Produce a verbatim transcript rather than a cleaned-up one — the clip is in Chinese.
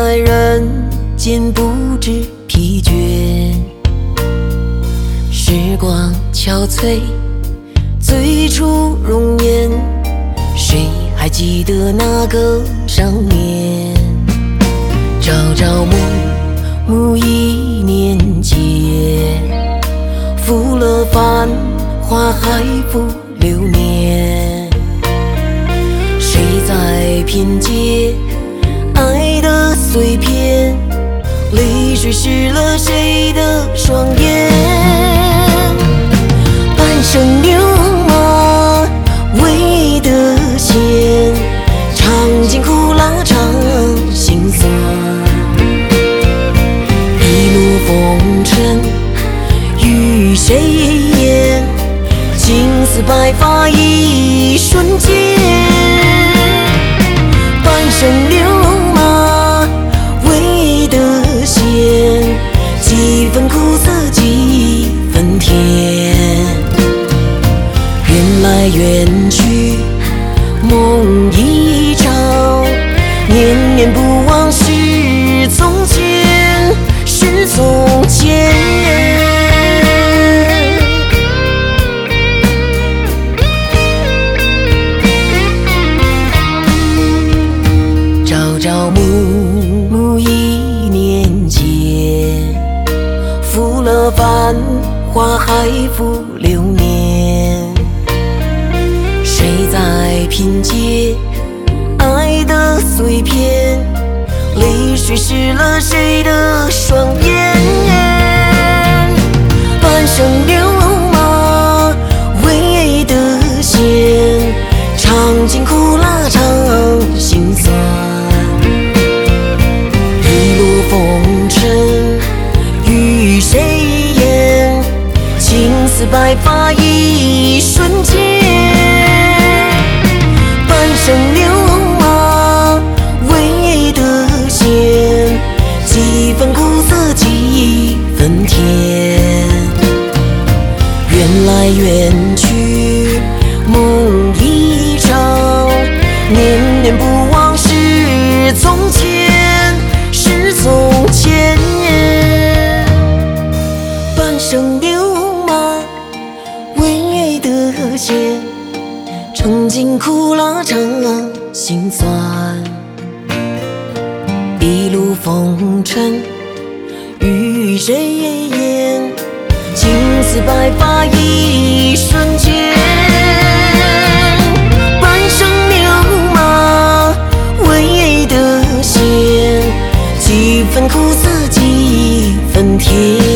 在人间不知疲倦。时光憔悴，最初容颜，谁还记得那个少年？朝朝暮暮一年间，负了繁华还负流年。谁在拼接爱的碎片？泪水湿了谁的双眼？半生牛马未得闲，尝尽苦辣尝心酸。一路风尘与谁言？青丝白发一瞬间。半生牛马未得闲，几分苦涩几分甜。缘来缘去梦一场，念念不忘是从前，是从前。朝朝暮暮一年间，负了繁华还负流年。谁在拼接爱的碎片？泪水湿了谁的双眼？半生牛马未得闲，尝尽苦辣尝心酸。一路风尘与谁言？青丝白发一瞬间。半生牛马未得闲，几分苦涩几分甜。缘来缘去梦一场，念念不忘是从前，是从前。半生牛马未得闲，尝尽苦辣尝心酸。一路风尘与谁言？青丝白发一瞬间。半生牛马未得闲，几分苦涩几分甜。